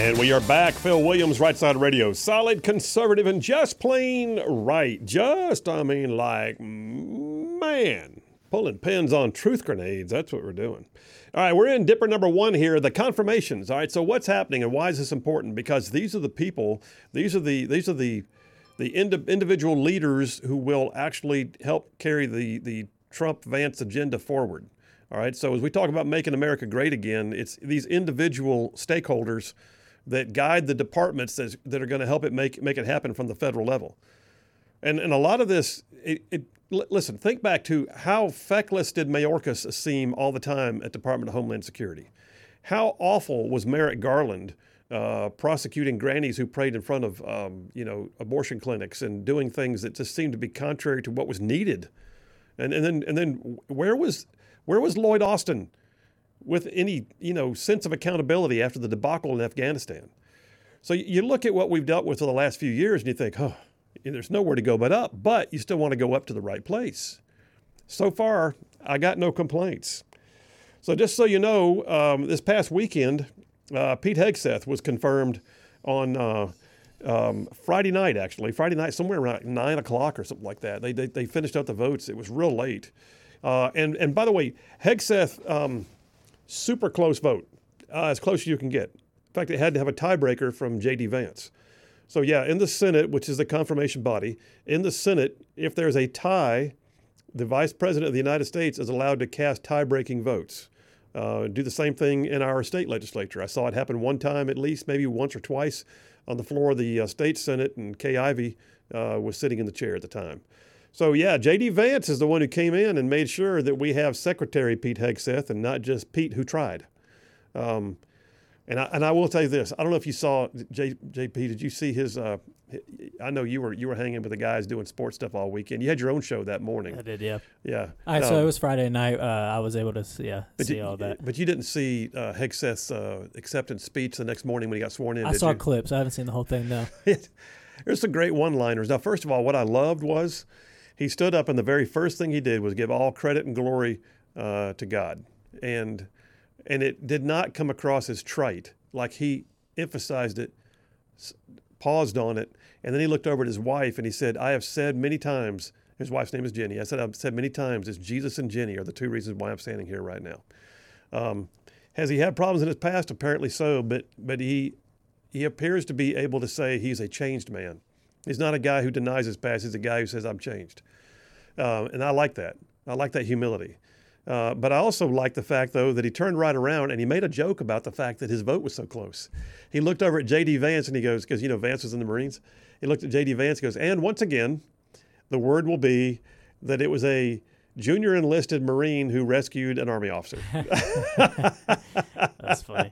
And we are back. Phil Williams, Right Side Radio. Solid, conservative, and just plain right. Man, pulling pins on truth grenades. That's what we're doing. All right, we're in Dipper number 1 here, the confirmations. All right, so what's happening and why is this important? Because these are the people, these are the individual leaders who will actually help carry the Trump-Vance agenda forward. All right, so as we talk about making America great again, it's these individual stakeholders that guide the departments that are going to help it make it happen from the federal level. And a lot of this, listen, think back to how feckless did Mayorkas seem all the time at Department of Homeland Security. How awful was Merrick Garland prosecuting grannies who prayed in front of abortion clinics and doing things that just seemed to be contrary to what was needed. And then where was Lloyd Austin with any sense of accountability after the debacle in Afghanistan? So you look at what we've dealt with for the last few years and you think, there's nowhere to go but up, but you still want to go up to the right place. So far, I got no complaints. So just so you know, this past weekend, Pete Hegseth was confirmed on Friday night, somewhere around 9 o'clock or something like that. They finished out the votes. It was real late. And by the way, Hegseth, super close vote, as close as you can get. In fact, it had to have a tiebreaker from J.D. Vance. So yeah, in the Senate, which is the confirmation body, in the Senate, if there's a tie, the Vice President of the United States is allowed to cast tie-breaking votes. Do the same thing in our state legislature. I saw it happen one time at least, maybe once or twice, on the floor of the state Senate, and Kay Ivey was sitting in the chair at the time. So yeah, J.D. Vance is the one who came in and made sure that we have Secretary Pete Hegseth and not just Pete who tried. And I will tell you this. I don't know if you saw JP. Did you see his? I know you were hanging with the guys doing sports stuff all weekend. You had your own show that morning. I did, yeah. Yeah. So it was Friday night. I was able to see all that. But you didn't see Hegseth's acceptance speech the next morning when he got sworn in. I saw clips. I haven't seen the whole thing, no. There's some great one-liners. Now, first of all, what I loved was he stood up and the very first thing he did was give all credit and glory to God. And it did not come across as trite. Like he emphasized it, paused on it, and then he looked over at his wife and he said, I have said many times, his wife's name is Jenny, I've said many times, it's Jesus and Jenny are the two reasons why I'm standing here right now. Has he had problems in his past? Apparently so, but he appears to be able to say he's a changed man. He's not a guy who denies his past, he's a guy who says, I'm changed. And I like that. I like that humility. But I also like the fact, though, that he turned right around and he made a joke about the fact that his vote was so close. He looked over at J.D. Vance and he goes, because, Vance was in the Marines. He looked at J.D. Vance and goes, and once again, the word will be that it was a junior enlisted Marine who rescued an Army officer. That's funny.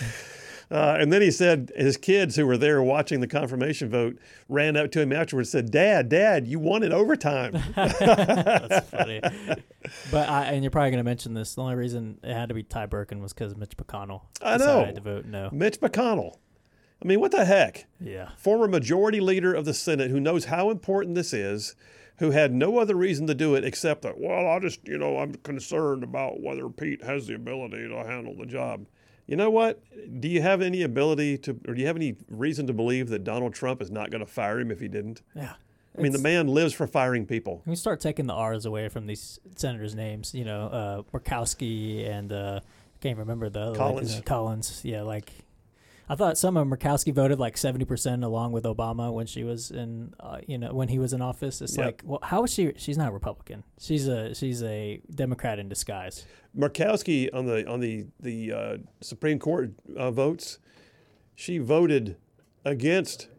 And then he said his kids who were there watching the confirmation vote ran up to him afterwards and said, Dad, you won in overtime. That's funny. But and you're probably going to mention this. The only reason it had to be Ty Burkin was because Mitch McConnell decided to vote no. Mitch McConnell. I mean, what the heck? Yeah. Former majority leader of the Senate who knows how important this is, who had no other reason to do it except that, I'm concerned about whether Pete has the ability to handle the job. You know what? Do you have any ability to, or do you have any reason to believe that Donald Trump is not going to fire him if he didn't? Yeah. I mean, the man lives for firing people. We start taking the R's away from these senators' names. Murkowski and I can't remember the other Collins. Collins. Yeah, I thought some of Murkowski voted 70% along with Obama when she was in, when he was in office. It's Yep. how is she? She's not a Republican. She's a Democrat in disguise. Murkowski on the Supreme Court votes, she voted against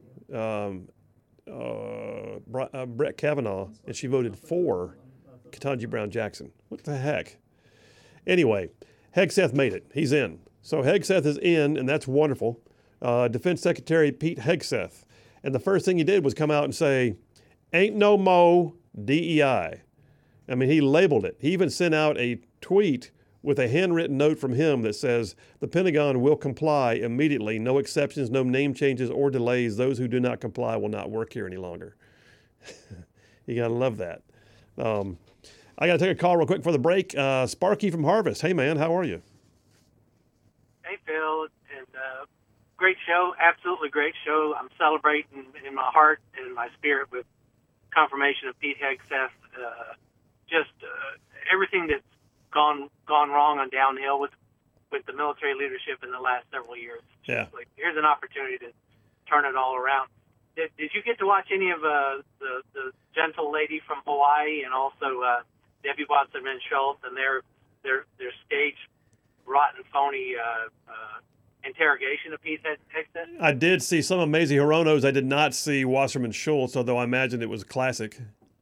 Brett Kavanaugh, and she voted for Ketanji Brown Jackson. What the heck? Anyway, Hegseth made it. He's in. So Hegseth is in, and that's wonderful. Defense Secretary Pete Hegseth. And the first thing he did was come out and say, ain't no mo DEI. I mean, he labeled it. He even sent out a tweet with a handwritten note from him that says, the Pentagon will comply immediately. No exceptions, no name changes or delays. Those who do not comply will not work here any longer. You got to love that. I got to take a call real quick for the break. Sparky from Harvest. Hey, man, how are you? Hey, Phil, and great show, absolutely great show. I'm celebrating in my heart and in my spirit with confirmation of Pete Hegseth. Everything that's gone wrong on downhill with the military leadership in the last several years. Yeah. Like, here's an opportunity to turn it all around. Did you get to watch any of the gentle lady from Hawaii and also Debbie Wasserman Schultz and their staged rotten phony interrogation of Pete Hegseth? I did see some of Mazie Hirono's. I did not see Wasserman Schultz, although I imagined it was classic.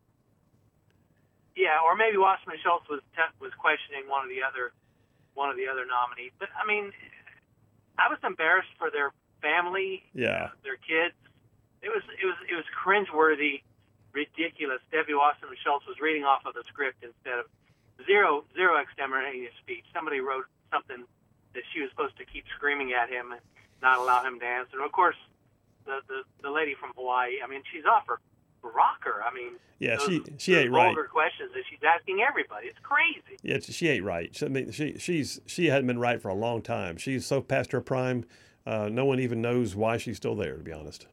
Yeah, or maybe Wasserman Schultz was questioning one of the other nominees. But I mean, I was embarrassed for their family, yeah, their kids. It was cringeworthy, ridiculous. Debbie Wasserman Schultz was reading off of the script instead of zero extemporaneous speech. Somebody wrote something that she was supposed to keep screaming at him and not allow him to answer. And of course, the lady from Hawaii. I mean, she's off her rocker. I mean, yeah, she ain't right. Vulgar questions that she's asking everybody. It's crazy. Yeah, she ain't right. I mean, she hadn't been right for a long time. She's so past her prime. No one even knows why she's still there, to be honest.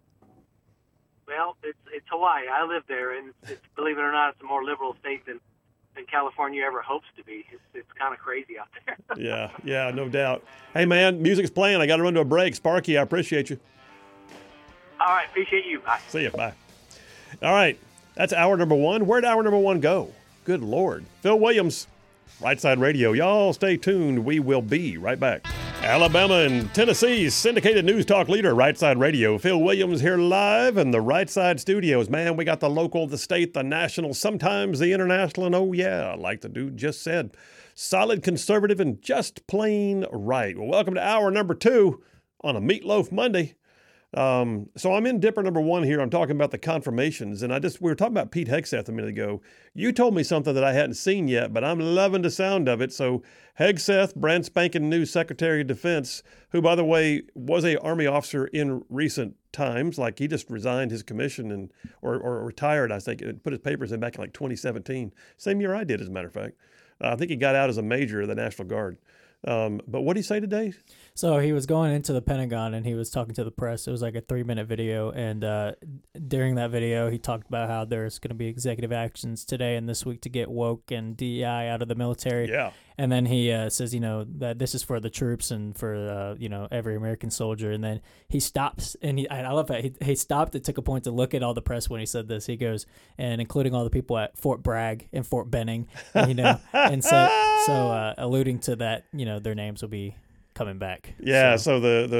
Well, it's Hawaii. I live there, and believe it or not, it's a more liberal state than California ever hopes to be. It's kind of crazy out there. yeah, no doubt. Hey, man, music's playing. I got to run to a break. Sparky, I appreciate you. All right, appreciate you. Bye. See you. Bye. All right, that's hour number one. Where'd hour number one go? Good Lord. Phil Williams, Right Side Radio. Y'all stay tuned. We will be right back. Alabama and Tennessee's syndicated news talk leader, Right Side Radio. Phil Williams here live in the Right Side studios. Man, we got the local, the state, the national, sometimes the international, and oh yeah, like the dude just said, solid conservative and just plain right. Well, welcome to hour number two on a Meatloaf Monday. So I'm in Dipper number one here. I'm talking about the confirmations, and we were talking about Pete Hegseth a minute ago. You told me something that I hadn't seen yet, but I'm loving the sound of it. So Hegseth, brand spanking new Secretary of Defense, who, by the way, was a Army officer in recent times. Like, he just resigned his commission or retired, I think, and put his papers in back in like 2017. Same year I did, as a matter of fact. I think he got out as a major of the National Guard. But what did he say today? So he was going into the Pentagon and he was talking to the press. It was like a 3-minute video. And during that video, he talked about how there's going to be executive actions today and this week to get woke and DEI out of the military. Yeah. And then he says, that this is for the troops and for, every American soldier. And then he stops. And I love that. He stopped and took a point to look at all the press when he said this. He goes, and including all the people at Fort Bragg and Fort Benning, and so alluding to that, their names will be coming back. Yeah, so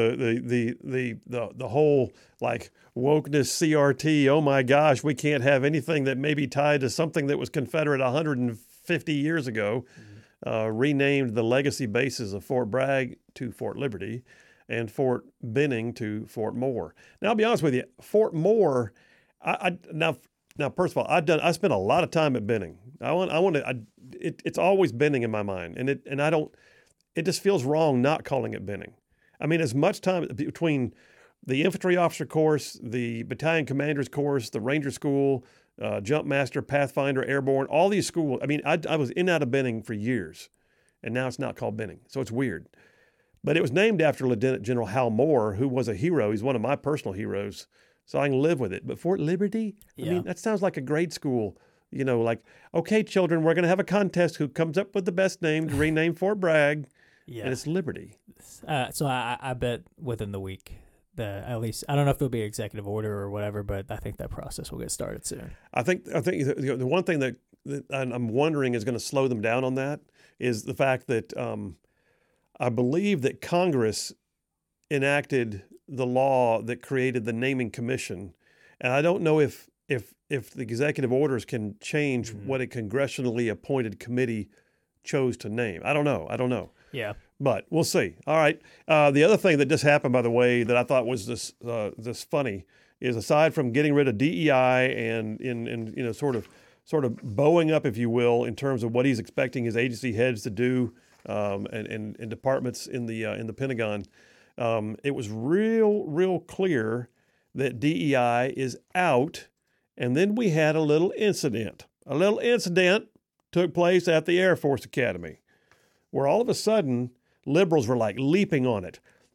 the whole like wokeness CRT, oh my gosh, we can't have anything that may be tied to something that was Confederate 150 years ago. Renamed the legacy bases of Fort Bragg to Fort Liberty and Fort Benning to Fort Moore. Now, I'll be honest with you, Fort Moore, now first of all, I spent a lot of time at Benning. It's always Benning in my mind, and it just feels wrong not calling it Benning. I mean, as much time between the infantry officer course, the battalion commander's course, the ranger school, Jump Master, Pathfinder, Airborne, all these schools. I mean, I was in and out of Benning for years, and now it's not called Benning, so it's weird. But it was named after Lieutenant General Hal Moore, who was a hero. He's one of my personal heroes, so I can live with it. But Fort Liberty, I mean, that sounds like a grade school. Like, okay, children, we're going to have a contest. Who comes up with the best name to rename Fort Bragg? Yeah. And it's Liberty. So I bet within the week. At least I don't know if it'll be executive order or whatever, but I think that process will get started soon. I think the one thing that I'm wondering is going to slow them down on that is the fact that I believe that Congress enacted the law that created the naming commission, and I don't know if the executive orders can change what a congressionally appointed committee chose to name. I don't know. Yeah. But we'll see. All right. The other thing that just happened, by the way, that I thought was this funny is, aside from getting rid of DEI and in sort of bowing up, if you will, in terms of what he's expecting his agency heads to do and departments in the Pentagon, it was real clear that DEI is out. And then we had a little incident. A little incident took place at the Air Force Academy, where all of a sudden liberals were like leaping on it.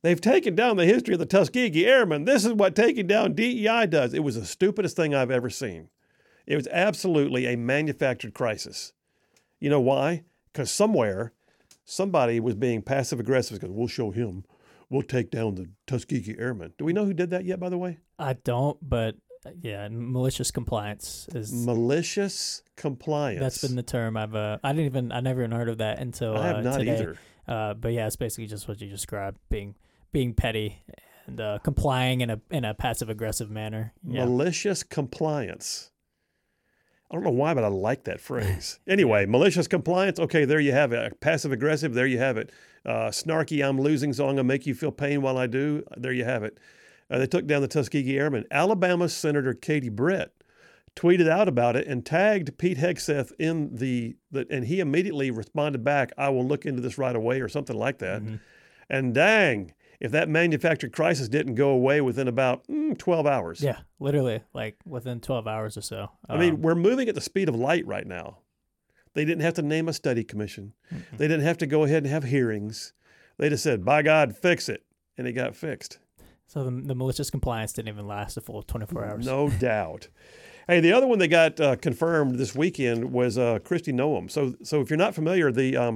They've taken down the history of the Tuskegee Airmen. This is what taking down DEI does. It was the stupidest thing I've ever seen. It was absolutely a manufactured crisis. You know why? Because somebody was being passive-aggressive because we'll show him. We'll take down the Tuskegee Airmen. Do we know who did that yet, by the way? I don't, but yeah, malicious compliance is... Malicious compliance. That's been the term I never even heard of that until I have not today. either. But yeah, it's basically just what you described, being petty and complying in a passive-aggressive manner. Yeah. Malicious compliance. I don't know why, but I like that phrase. Anyway, malicious compliance. Okay, there you have it. Passive aggressive. There you have it. Snarky, I'm losing, so I'm going to make you feel pain while I do. There you have it. They took down the Tuskegee Airmen. Alabama Senator Katie Britt tweeted out about it and tagged Pete Hegseth in and he immediately responded back, I will look into this right away or something like that. Mm-hmm. And dang, if that manufactured crisis didn't go away within about 12 hours. Yeah, literally, like within 12 hours or so. I mean, we're moving at the speed of light right now. They didn't have to name a study commission. Mm-hmm. They didn't have to go ahead and have hearings. They just said, by God, fix it. And it got fixed. So the malicious compliance didn't even last a full 24 hours. No doubt. Hey, the other one that got confirmed this weekend was Kristi Noem. So if you're not familiar,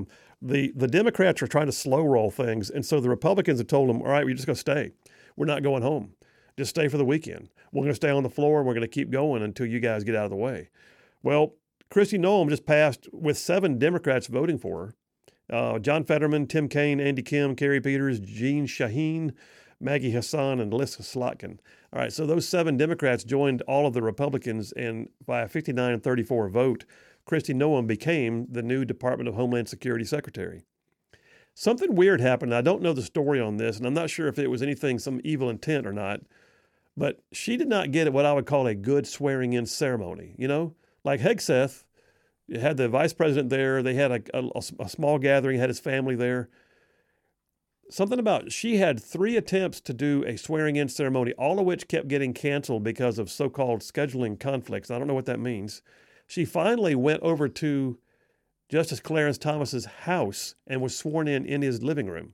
the Democrats are trying to slow roll things, and so the Republicans have told them, all right, we're just going to stay. We're not going home. Just stay for the weekend. We're going to stay on the floor, and we're going to keep going until you guys get out of the way. Well, Kristi Noem just passed with 7 Democrats voting for her. John Fetterman, Tim Kaine, Andy Kim, Carrie Peters, Jeanne Shaheen, Maggie Hassan, and Lisa Slotkin. All right, so those 7 Democrats joined all of the Republicans, and by a 59-34 vote, Kristi Noem became the new Department of Homeland Security Secretary. Something weird happened. I don't know the story on this, and I'm not sure if it was some evil intent or not, but she did not get what I would call a good swearing-in ceremony. You know, like Hegseth had the vice president there. They had a small gathering, had his family there. Something about she had 3 attempts to do a swearing-in ceremony, all of which kept getting canceled because of so-called scheduling conflicts. I don't know what that means. She finally went over to Justice Clarence Thomas's house and was sworn in his living room.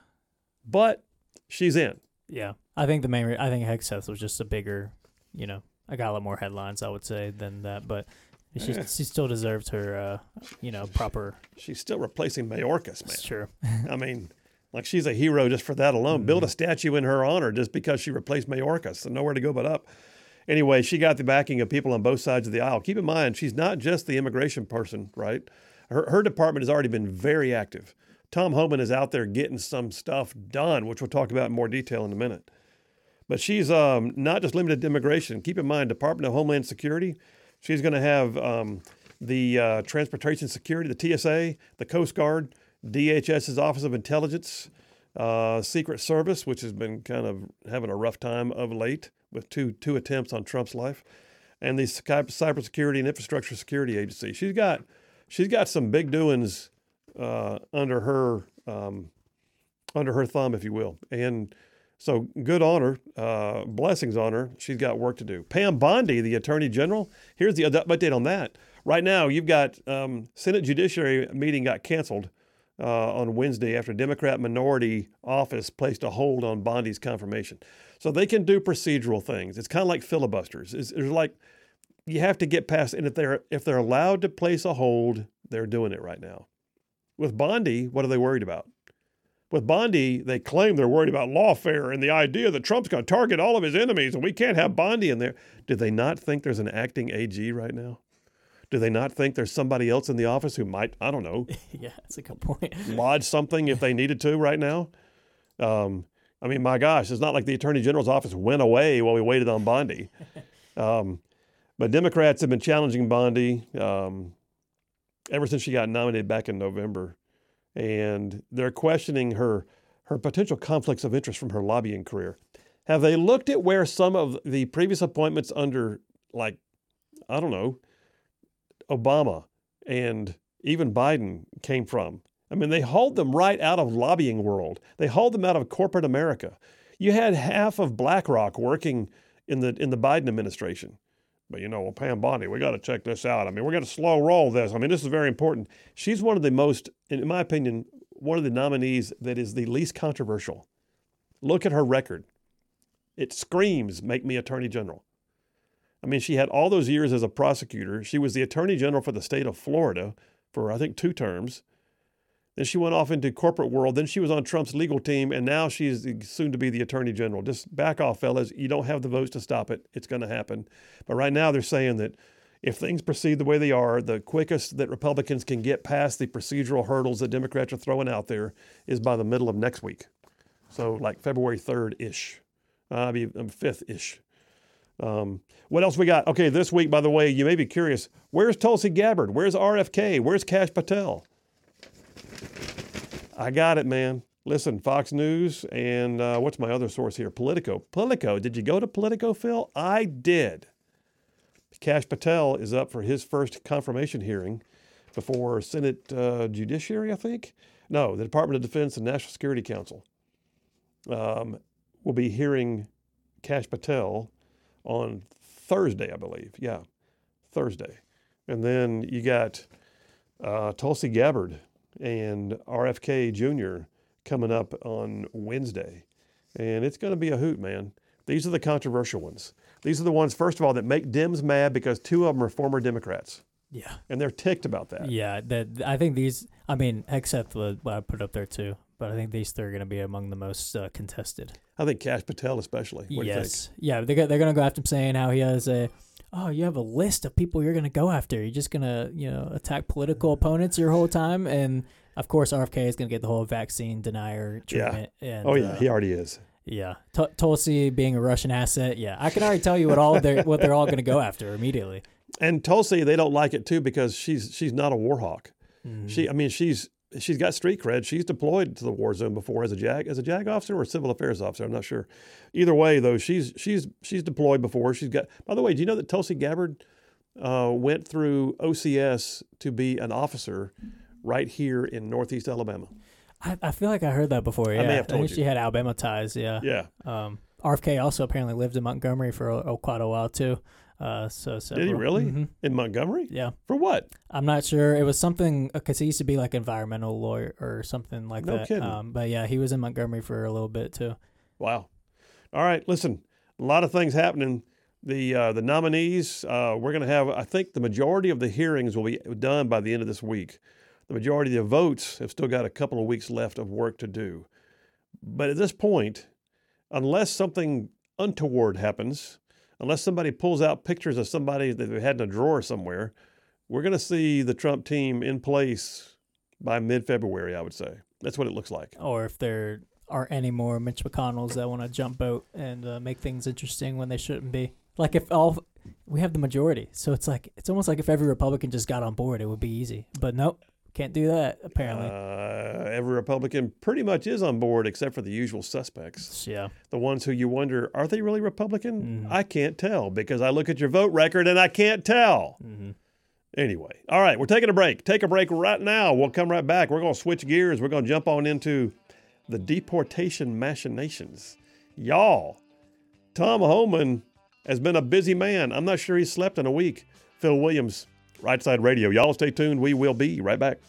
But she's in. Yeah. I think I think Hegseth was just a bigger, I got a lot more headlines, I would say, than that. But she still deserves her, proper. She's still replacing Mayorkas, man. That's true. I mean, like she's a hero just for that alone. Mm-hmm. Build a statue in her honor just because she replaced Mayorkas. So nowhere to go but up. Anyway, she got the backing of people on both sides of the aisle. Keep in mind, she's not just the immigration person, right? Her department has already been very active. Tom Homan is out there getting some stuff done, which we'll talk about in more detail in a minute. But she's not just limited to immigration. Keep in mind, Department of Homeland Security, she's going to have the Transportation Security, the TSA, the Coast Guard, DHS's Office of Intelligence, Secret Service, which has been kind of having a rough time of late with two attempts on Trump's life, and the Cybersecurity and Infrastructure Security Agency. She's got some big doings under her thumb, if you will. And so good on her, blessings on her. She's got work to do. Pam Bondi, the Attorney General, here's the update on that. Right now, you've got Senate Judiciary meeting got canceled on Wednesday after Democrat minority office placed a hold on Bondi's confirmation. So they can do procedural things. It's kind of like filibusters. It's like you have to get past, and if they're allowed to place a hold, they're doing it right now. With Bondi, what are they worried about? With Bondi, they claim they're worried about lawfare and the idea that Trump's going to target all of his enemies and we can't have Bondi in there. Do they not think there's an acting AG right now? Do they not think there's somebody else in the office who might, I don't know. Yeah, that's a good point. Lodge something if they needed to right now? I mean, my gosh, it's not like the Attorney General's office went away while we waited on Bondi. But Democrats have been challenging Bondi ever since she got nominated back in November. And they're questioning her potential conflicts of interest from her lobbying career. Have they looked at where some of the previous appointments under, like, I don't know, Obama and even Biden came from? I mean, they hauled them right out of lobbying world. They hauled them out of corporate America. You had half of BlackRock working in the Biden administration. But, Pam Bondi, we got to check this out. I mean, we're going to slow roll this. I mean, this is very important. She's one of the most, in my opinion, one of the nominees that is the least controversial Look at her record. It screams, make me attorney general. I mean, she had all those years as a prosecutor. She was the attorney general for the state of Florida for, I think, 2 terms. Then she went off into corporate world. Then she was on Trump's legal team, and now she's soon to be the attorney general. Just back off, fellas. You don't have the votes to stop it. It's going to happen. But right now they're saying that if things proceed the way they are, the quickest that Republicans can get past the procedural hurdles that Democrats are throwing out there is by the middle of next week. So like February 3rd-ish, 5th-ish. What else we got? Okay, this week, by the way, you may be curious, where's Tulsi Gabbard? Where's RFK? Where's Kash Patel? I got it, man. Listen, Fox News and what's my other source here? Politico. Politico. Did you go to Politico, Phil? I did. Kash Patel is up for his first confirmation hearing before Senate Judiciary, I think. No, the Department of Defense and National Security Council will be hearing Kash Patel on Thursday, I believe. Yeah, Thursday. And then you got Tulsi Gabbard and RFK Jr. coming up on Wednesday. And it's going to be a hoot, man. These are the controversial ones. These are the ones, first of all, that make Dems mad because 2 of them are former Democrats. Yeah. And they're ticked about that. Yeah, I think these, I mean, except what I put up there too, but I think these 3 are going to be among the most contested. I think Kash Patel especially. What do you think? Yeah, they're going to go after him saying how he has you have a list of people you're going to go after. You're just going to, attack political opponents your whole time. And, of course, RFK is going to get the whole vaccine denier treatment. Yeah. And, he already is. Yeah. Tulsi being a Russian asset. Yeah. I can already tell you what they're all going to go after immediately. And Tulsi, they don't like it, too, because she's not a war hawk. Mm-hmm. She's got street cred. She's deployed to the war zone before as a JAG officer or a civil affairs officer. I'm not sure. Either way, though, she's deployed before. She's got. By the way, do you know that Tulsi Gabbard went through OCS to be an officer right here in Northeast Alabama? I feel like I heard that before. Yeah, I may have told think you. She had Alabama ties. Yeah. Yeah. RFK also apparently lived in Montgomery for quite a while too. Did he really? Mm-hmm. In Montgomery? Yeah. For what? I'm not sure. It was something because he used to be like environmental lawyer or something like that. No kidding. But yeah, he was in Montgomery for a little bit too. Wow. All right. Listen, a lot of things happening. The nominees, we're going to have, I think the majority of the hearings will be done by the end of this week. The majority of the votes have still got a couple of weeks left of work to do. But at this point, unless something untoward happens, unless somebody pulls out pictures of somebody that they had in a drawer somewhere, we're going to see the Trump team in place by mid-February, I would say. That's what it looks like. Or if there aren't any more Mitch McConnells that want to jump boat and make things interesting when they shouldn't be. Like we have the majority. So it's almost like if every Republican just got on board, it would be easy. But nope. Can't do that, apparently. Every Republican pretty much is on board except for the usual suspects. Yeah. The ones who you wonder, are they really Republican? Mm-hmm. I can't tell because I look at your vote record and I can't tell. Mm-hmm. Anyway. All right, we're taking a break. Take a break right now. We'll come right back. We're going to switch gears. We're going to jump on into the deportation machinations. Y'all, Tom Homan has been a busy man. I'm not sure he's slept in a week. Phil Williams, Right Side Radio. Y'all stay tuned. We will be right back.